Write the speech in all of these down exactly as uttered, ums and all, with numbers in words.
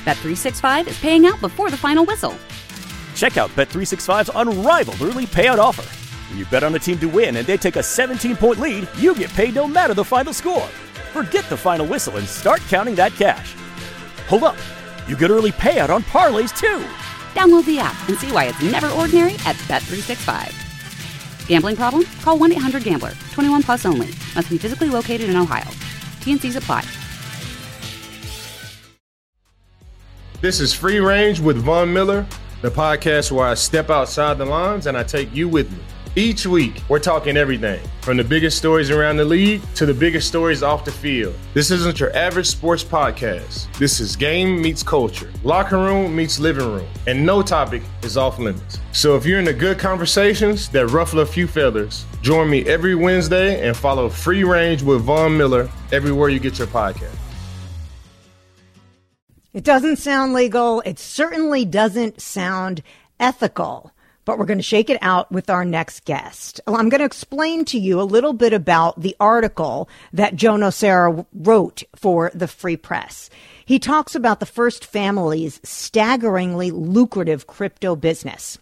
Bet three sixty-five is paying out before the final whistle. Check out Bet three sixty-five's unrivaled early payout offer. When you bet on a team to win and they take a seventeen-point lead, you get paid no matter the final score. Forget the final whistle and start counting that cash. Hold up. You get early payout on parlays, too. Download the app and see why it's never ordinary at Bet three sixty-five. Gambling problem? Call one eight hundred gambler. twenty-one plus only. Must be physically located in Ohio. T N Cs apply. This is Free Range with Von Miller, the podcast where I step outside the lines and I take you with me. Each week, we're talking everything from the biggest stories around the league to the biggest stories off the field. This isn't your average sports podcast. This is game meets culture, locker room meets living room, and no topic is off limits. So if you're into good conversations that ruffle a few feathers, join me every Wednesday and follow Free Range with Von Miller everywhere you get your podcast. It doesn't sound legal. It certainly doesn't sound ethical. But we're going to shake it out with our next guest. I'm going to explain to you a little bit about the article that Joe Nocera wrote for the Free Press. He talks about the First Family's staggeringly lucrative crypto business.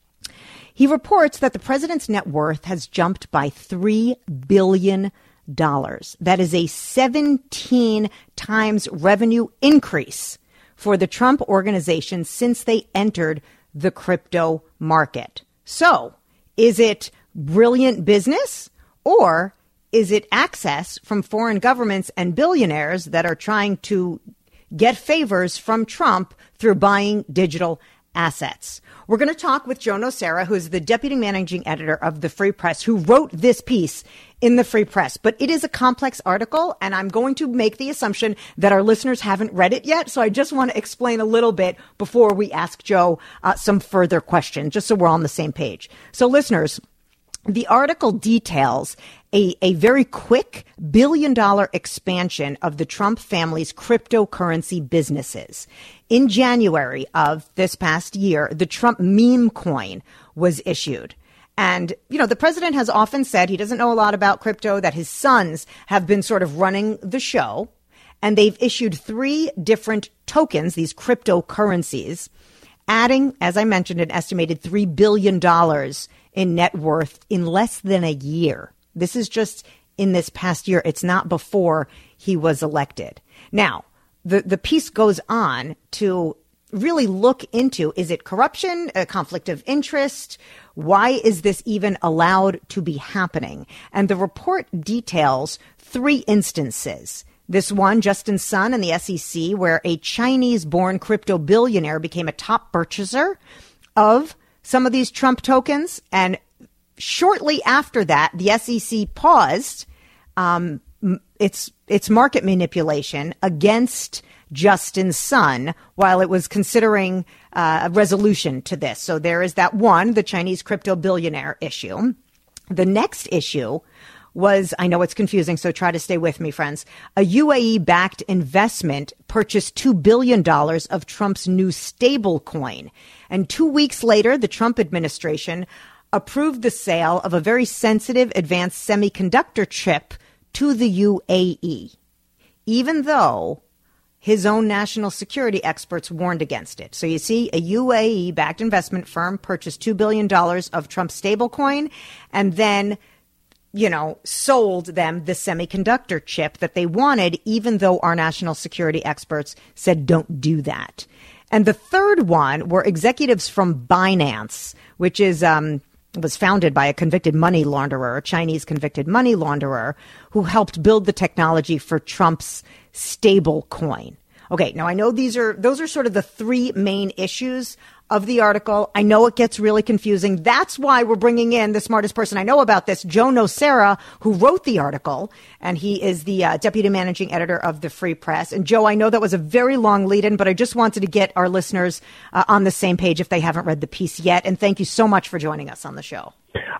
He reports that the president's net worth has jumped by three billion dollars. That is a seventeen times revenue increase for the Trump organization since they entered the crypto market. So, is it brilliant business, or is it access from foreign governments and billionaires that are trying to get favors from Trump through buying digital assets? We're going to talk with Joe Nocera, who's the deputy managing editor of the Free Press, who wrote this piece in the Free Press. But it is a complex article, and I'm going to make the assumption that our listeners haven't read it yet. So I just want to explain a little bit before we ask Joe uh, some further questions, just so we're on the same page. So listeners, the article details a, a very quick billion dollar expansion of the Trump family's cryptocurrency businesses. In January of this past year, the Trump meme coin was issued. And, you know, the president has often said he doesn't know a lot about crypto, that his sons have been sort of running the show. And they've issued three different tokens, these cryptocurrencies, adding, as I mentioned, an estimated three billion dollars in net worth in less than a year. This is just in this past year. It's not before he was elected. Now, the, the piece goes on to really look into, is it corruption, a conflict of interest? Why is this even allowed to be happening? And the report details three instances. This one, Justin Sun and the S E C, where a Chinese-born crypto billionaire became a top purchaser of some of these Trump tokens. And shortly after that, the S E C paused um, its its market manipulation against Justin Sun while it was considering uh, a resolution to this. So there is that one, the Chinese crypto billionaire issue. The next issue was, I know it's confusing, so try to stay with me, friends. A U A E-backed investment purchased two billion dollars of Trump's new stable coin. And two weeks later, the Trump administration approved the sale of a very sensitive advanced semiconductor chip to the U A E, even though his own national security experts warned against it. So you see, a U A E-backed investment firm purchased two billion dollars of Trump's stablecoin and then, you know, sold them the semiconductor chip that they wanted, even though our national security experts said don't do that. And the third one were executives from Binance, which is um was founded by a convicted money launderer, a Chinese convicted money launderer, who helped build the technology for Trump's stable coin. Okay, now I know these are those are sort of the three main issues of the article. I know it gets really confusing. That's why we're bringing in the smartest person I know about this, Joe Nocera, who wrote the article, and he is the uh, deputy managing editor of the Free Press. And Joe, I know that was a very long lead-in, but I just wanted to get our listeners uh, on the same page if they haven't read the piece yet. And thank you so much for joining us on the show.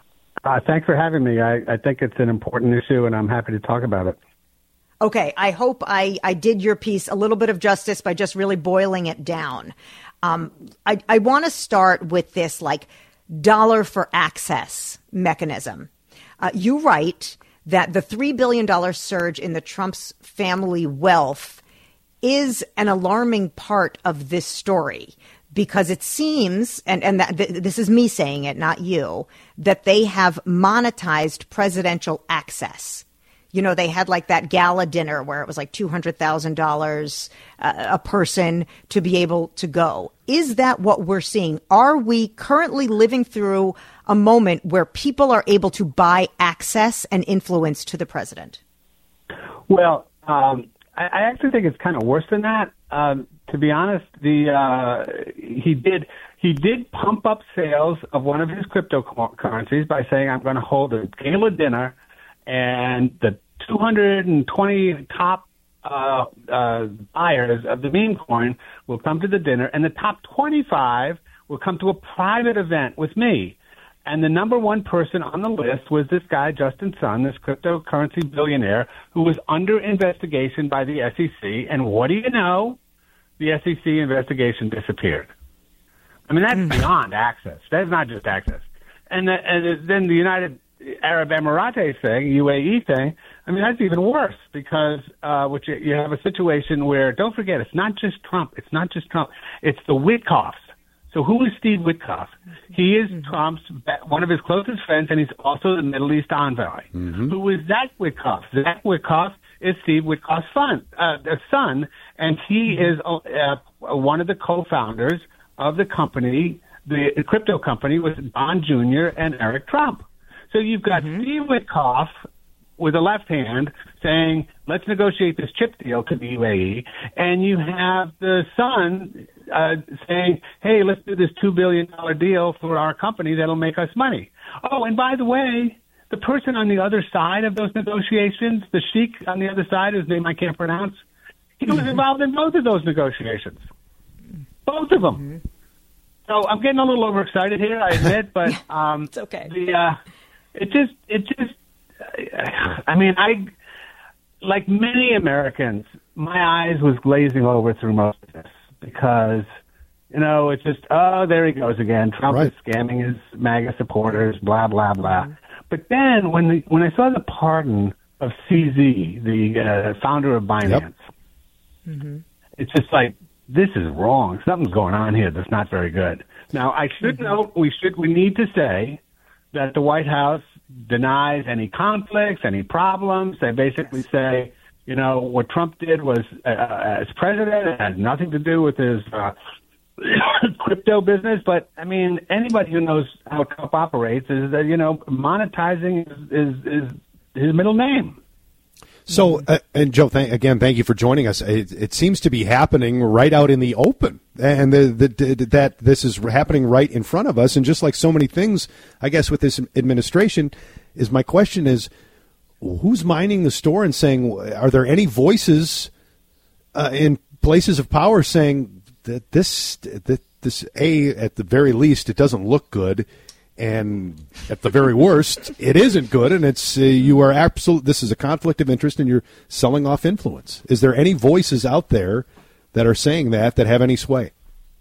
Uh, thanks for having me. I, I think it's an important issue, and I'm happy to talk about it. Okay, I hope I, I did your piece a little bit of justice by just really boiling it down. Um, I, I want to start with this, like, dollar for access mechanism. Uh, you write that the three billion dollars surge in the Trump's family wealth is an alarming part of this story. Because it seems, and, and that, th- this is me saying it, not you, that they have monetized presidential access. You know, they had like that gala dinner where it was like two hundred thousand dollars uh, a person to be able to go. Is that what we're seeing? Are we currently living through a moment where people are able to buy access and influence to the president? Well, um, I, I actually think it's kind of worse than that. Um, to be honest, the uh, he did he did pump up sales of one of his cryptocurrencies by saying, "I'm going to hold a gala dinner, and the two hundred twenty top uh, uh, buyers of the meme coin will come to the dinner, and the top twenty-five will come to a private event with me." And the number one person on the list was this guy, Justin Sun, this cryptocurrency billionaire, who was under investigation by the S E C. And what do you know? The S E C investigation disappeared. I mean, that's mm. beyond access. That's not just access. And, the, and then the United Arab Emirates thing, U A E thing, I mean, that's even worse because uh, which you, you have a situation where, don't forget, it's not just Trump. It's not just Trump. It's the Witkoffs. So who is Steve Witkoff? He is Trump's, one of his closest friends, and he's also the Middle East envoy. Mm-hmm. Who is Zach Witkoff? Zach Witkoff is Steve Witkoff's son, uh, son, and he is uh, one of the co-founders of the company, the crypto company with Don Junior and Eric Trump. So you've got mm-hmm. Steve Witkoff with a left hand saying, let's negotiate this chip deal to the U A E, and you have the son uh, saying, hey, let's do this two billion dollars deal for our company that'll make us money. Oh, and by the way, the person on the other side of those negotiations, the sheik on the other side, whose name I can't pronounce, he was involved in both of those negotiations. Both of them. Mm-hmm. So I'm getting a little overexcited here, I admit, but um, it's okay. The, uh, it just, it just, I mean, I, like many Americans, my eyes was glazing over through most of this because, you know, it's just, oh, there he goes again. Trump right. is scamming his MAGA supporters, blah, blah, blah. Mm-hmm. But then when the, when I saw the pardon of C Z, the uh, founder of Binance, yep. mm-hmm. it's just like, this is wrong. Something's going on here that's not very good. Now, I should mm-hmm. know, we should, we need to say that the White House denies any conflicts, any problems. They basically say, you know, what Trump did was, uh, as president, it had nothing to do with his uh, crypto business. But, I mean, anybody who knows how Trump operates is that, you know, monetizing is, is, is his middle name. So, uh, and Joe, th- again, thank you for joining us. It, it seems to be happening right out in the open, and the, the, the, that this is happening right in front of us. And just like so many things, I guess, with this administration, is my question is, who's mining the store and saying, are there any voices uh, in places of power saying that this, that this, A, at the very least, it doesn't look good, and at the very worst, it isn't good, and it's uh, you are absolute. This is a conflict of interest, and you're selling off influence. Is there any voices out there that are saying that that have any sway?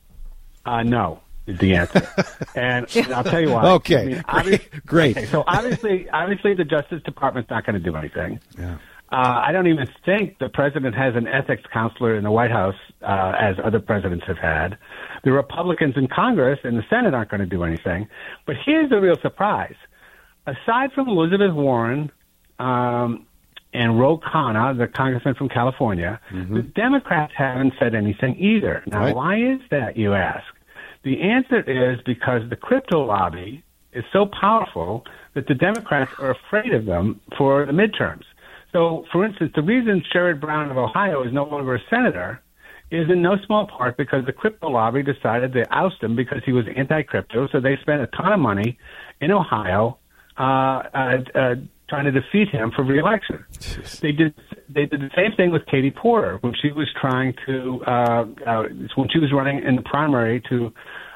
Uh, no, is the answer, and, and I'll tell you why. Okay, I mean, great. Okay, so obviously, obviously, the Justice Department's not going to do anything. Yeah. Uh, I don't even think the president has an ethics counselor in the White House, uh, as other presidents have had. The Republicans in Congress and the Senate aren't going to do anything. But here's the real surprise. Aside from Elizabeth Warren um, and Ro Khanna, the congressman from California, mm-hmm. the Democrats haven't said anything either. Now, right. Why is that, you ask? The answer is because the crypto lobby is so powerful that the Democrats are afraid of them for the midterms. So, for instance, the reason Sherrod Brown of Ohio is no longer a senator is in no small part because the crypto lobby decided to oust him because he was anti-crypto. So they spent a ton of money in Ohio uh, uh, uh, trying to defeat him for re-election. Jeez. They did they did the same thing with Katie Porter when she was trying to uh, uh, when she was running in the primary to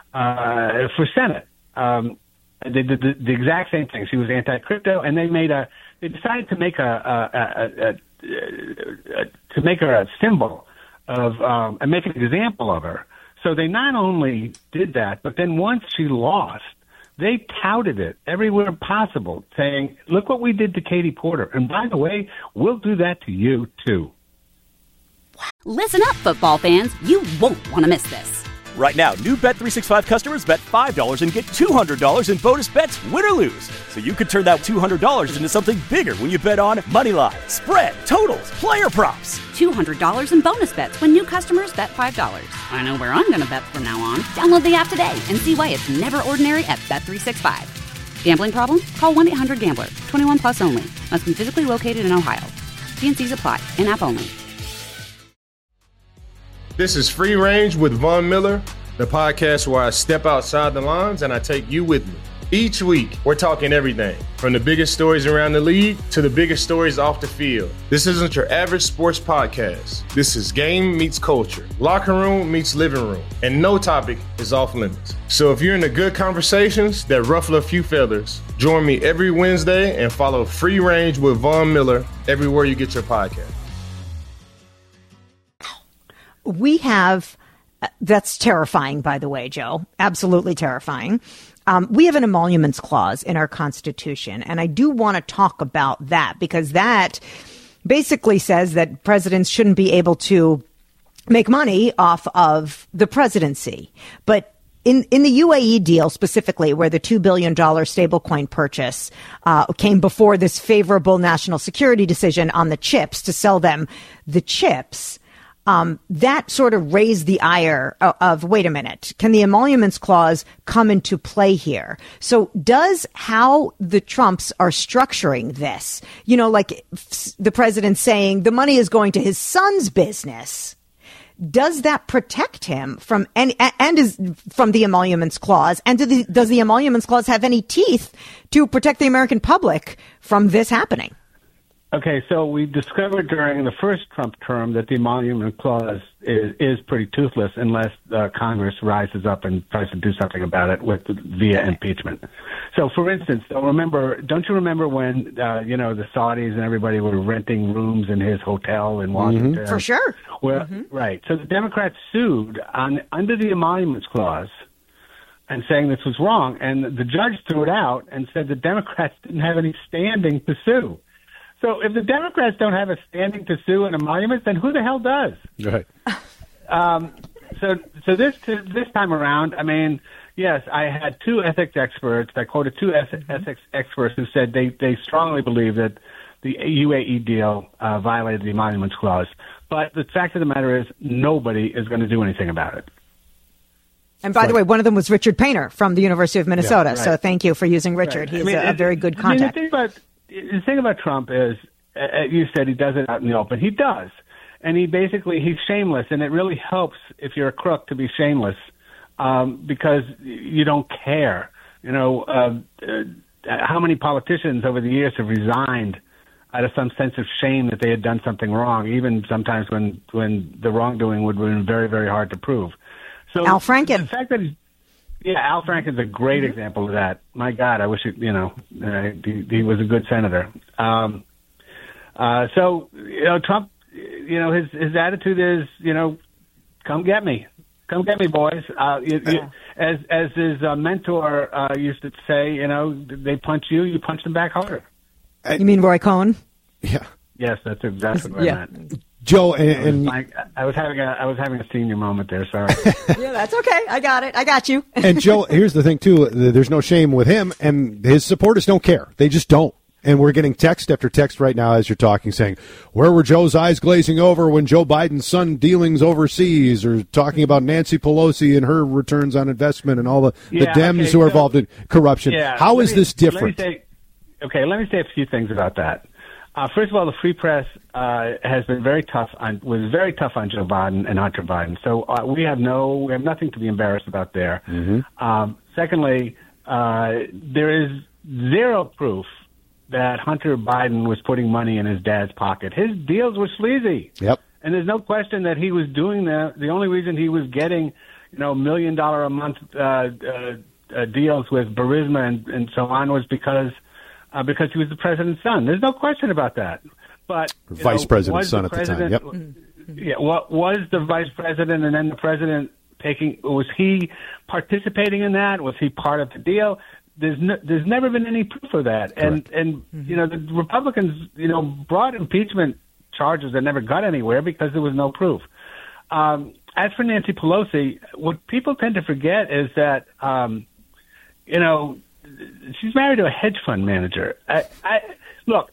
uh, for Senate. Um, they did the, the exact same thing. She was anti-crypto, and they made a they decided to make a, a, a, a, a, a to make her a symbol of um, and make an example of her. So they not only did that, but then once she lost, they touted it everywhere possible, saying, "Look what we did to Katie Porter, and by the way, we'll do that to you too." Listen up, football fans. You won't want to miss this. Right now, new Bet three sixty-five customers bet five dollars and get two hundred dollars in bonus bets, win or lose. So you could turn that two hundred dollars into something bigger when you bet on moneyline, spread, totals, player props. two hundred dollars in bonus bets when new customers bet five dollars. I know where I'm going to bet from now on. Download the app today and see why it's never ordinary at Bet three sixty-five. Gambling problem? Call one eight hundred gambler. twenty-one plus only. Must be physically located in Ohio. T N Cs apply. In-app only. This is Free Range with Von Miller, the podcast where I step outside the lines and I take you with me. Each week, we're talking everything from the biggest stories around the league to the biggest stories off the field. This isn't your average sports podcast. This is game meets culture, locker room meets living room, and no topic is off limits. So if you're into good conversations that ruffle a few feathers, join me every Wednesday and follow Free Range with Von Miller everywhere you get your podcast. We have, that's terrifying, by the way, Joe, absolutely terrifying. Um, we have an emoluments clause in our Constitution, and I do want to talk about that because that basically says that presidents shouldn't be able to make money off of the presidency. But in, in the U A E deal specifically, where the two billion dollars stablecoin purchase uh, came before this favorable national security decision on the chips to sell them the chips, Um, that sort of raised the ire of, of, wait a minute, can the emoluments clause come into play here? So does how the Trumps are structuring this, you know, like f- the president saying the money is going to his son's business, does that protect him from any, and is from the emoluments clause? And do the, does the emoluments clause have any teeth to protect the American public from this happening? Okay, so we discovered during the first Trump term that the emolument clause is, is pretty toothless unless uh, Congress rises up and tries to do something about it with via impeachment. So, for instance, remember, don't you remember when uh, you know the Saudis and everybody were renting rooms in his hotel in Washington? Mm-hmm. For sure. Well, mm-hmm. Right. So the Democrats sued on under the emoluments clause and saying this was wrong, and the judge threw it out and said the Democrats didn't have any standing to sue. So if the Democrats don't have a standing to sue an emolument, then who the hell does? Right. Um, so so this this time around, I mean, yes, I had two ethics experts. I quoted two ethics experts who said they, they strongly believe that the U A E deal uh, violated the emoluments clause. But the fact of the matter is nobody is going to do anything about it. And by right. the way, one of them was Richard Painter from the University of Minnesota. Yeah, right. So thank you for using Richard. Right. He's I mean, a, a very good contact. I mean, the thing about The thing about Trump is, uh, you said he does it out in the open. He does. And he basically, he's shameless. And it really helps if you're a crook to be shameless um, because you don't care. You know, uh, uh, how many politicians over the years have resigned out of some sense of shame that they had done something wrong, even sometimes when, when the wrongdoing would have been very, very hard to prove. So Al Franken. The fact that he's Yeah, Al Franken's a great mm-hmm. example of that. My God, I wish it, you know, uh, he, he was a good senator. Um, uh, so, you know, Trump, you know, his his attitude is, you know, come get me, come get me, boys. Uh, you, you, as as his uh, mentor uh, used to say, you know, they punch you, you punch them back harder. You mean Roy Cohn? Yeah. Yes, that's exactly what yeah. I meant. Joe, and, and I, was, I was having a I was having a senior moment there. Sorry. Yeah, that's okay. I got it. I got you. And Joe, here's the thing too: there's no shame with him, and his supporters don't care. They just don't. And we're getting text after text right now as you're talking, saying, "Where were Joe's eyes glazing over when Joe Biden's son dealings overseas?" Or talking about Nancy Pelosi and her returns on investment and all the, yeah, the Dems okay, who are so, involved in corruption. Yeah, How is me, this different? Let me say, okay, let me say a few things about that. Uh, first of all, the free press uh, has been very tough on was very tough on Joe Biden and Hunter Biden. So uh, we have no we have nothing to be embarrassed about there. Mm-hmm. Um, secondly, uh, there is zero proof that Hunter Biden was putting money in his dad's pocket. His deals were sleazy. Yep. And there's no question that he was doing that. The only reason he was getting, you know, million dollar a month uh, uh, uh, deals with Burisma and, and so on was because. Uh, because he was the president's son. There's no question about that. But vice know, president's son at the time. Yep. Yeah. What was the vice president and then the president taking? Was he participating in that? Was he part of the deal? There's no, there's never been any proof of that. Correct. And and you know the Republicans you know brought impeachment charges that never got anywhere because there was no proof. Um, as for Nancy Pelosi, what people tend to forget is that, um, you know, she's married to a hedge fund manager. I, I, look,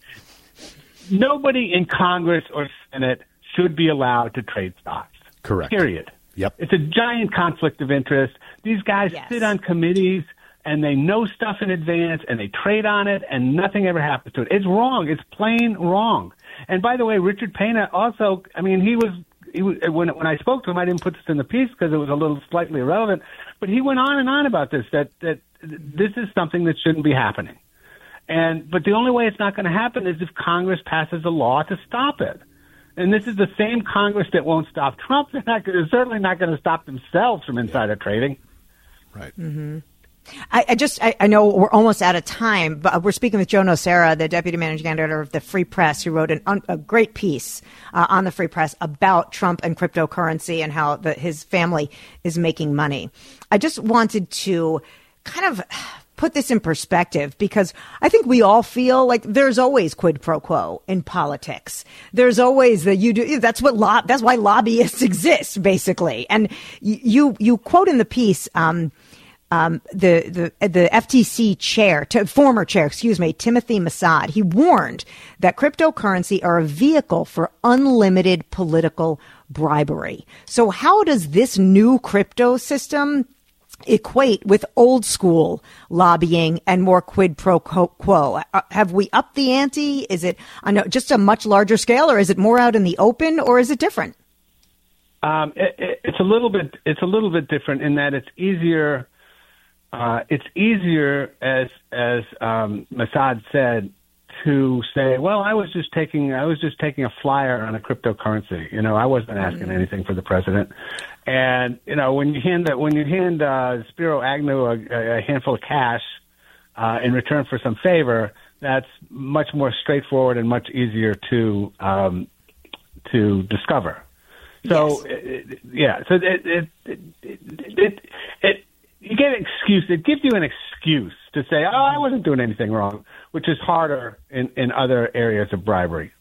nobody in Congress or Senate should be allowed to trade stocks. Correct. Period. Yep. It's a giant conflict of interest. These guys Yes. sit on committees and they know stuff in advance and they trade on it and nothing ever happens to it. It's wrong. It's plain wrong. And by the way, Richard Pena also, I mean, he was, he was when, when I spoke to him, I didn't put this in the piece because it was a little slightly irrelevant, but he went on and on about this, that, that this is something that shouldn't be happening. And, but the only way it's not going to happen is if Congress passes a law to stop it. And this is the same Congress that won't stop Trump. They're, not, they're certainly not going to stop themselves from insider trading. Right. Mm-hmm. I, I just, I, I know we're almost out of time, but we're speaking with Joe Nocera, the deputy managing editor of the Free Press, who wrote an, un, a great piece uh, on the Free Press about Trump and cryptocurrency and how the, his family is making money. I just wanted to kind of put this in perspective because I think we all feel like there's always quid pro quo in politics. There's always the you do. That's what lo- that's why lobbyists exist, basically. And you you quote in the piece. Um, Um, the, the, the F T C chair, to, former chair, excuse me, Timothy Massad, he warned that cryptocurrency are a vehicle for unlimited political bribery. So how does this new crypto system equate with old school lobbying and more quid pro quo? Uh, have we upped the ante? Is it on a, just a much larger scale, or is it more out in the open, or is it different? Um, it, it, it's a little bit. It's a little bit different in that it's easier. Uh, it's easier, as as um, Massad said, to say, "Well, I was just taking, I was just taking a flyer on a cryptocurrency. You know, I wasn't asking mm-hmm. anything for the president." And you know, when you hand that, when you hand uh, Spiro Agnew a, a handful of cash uh, in return for some favor, that's much more straightforward and much easier to um, to discover. So, yes. it, yeah, so it it it. it, it, it You get an excuse. It gives you an excuse to say, oh, I wasn't doing anything wrong, which is harder in, in other areas of bribery.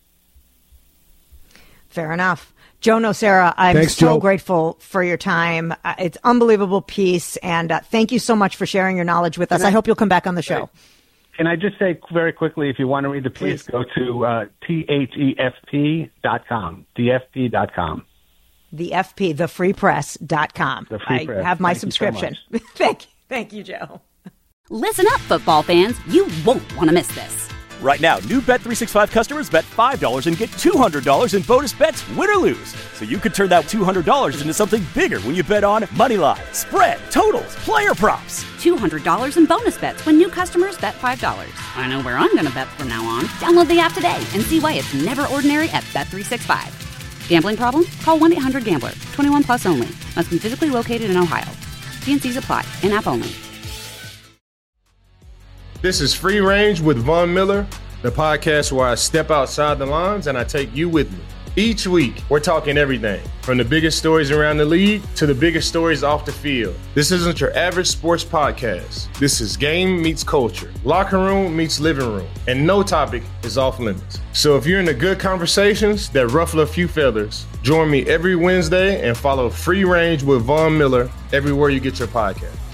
Fair enough. Joe Nocera, I'm Thanks, so Joe. grateful for your time. Uh, it's unbelievable piece, and uh, thank you so much for sharing your knowledge with us. I, I hope you'll come back on the show. Can I just say very quickly, if you want to read the piece, Please. go to uh, T H E F P dot com, D F P dot com. The F P, the free press dot com. The Free I Press. have my Thank subscription. You so thank you. Thank you, Joe. Listen up, football fans. You won't want to miss this. Right now, new Bet three sixty-five customers bet five dollars and get two hundred dollars in bonus bets, win or lose. So you could turn that two hundred dollars into something bigger when you bet on moneyline, spread, totals, player props. two hundred dollars in bonus bets when new customers bet five dollars. I know where I'm going to bet from now on. Download the app today and see why it's never ordinary at Bet three sixty-five. Gambling problem? Call one eight hundred gambler. twenty-one plus only. Must be physically located in Ohio. T and C's apply. In-app only. This is Free Range with Von Miller, the podcast where I step outside the lines and I take you with me. Each week, we're talking everything from the biggest stories around the league to the biggest stories off the field. This isn't your average sports podcast. This is game meets culture, locker room meets living room, and no topic is off limits. So if you're into good conversations that ruffle a few feathers, join me every Wednesday and follow Free Range with Von Miller everywhere you get your podcast.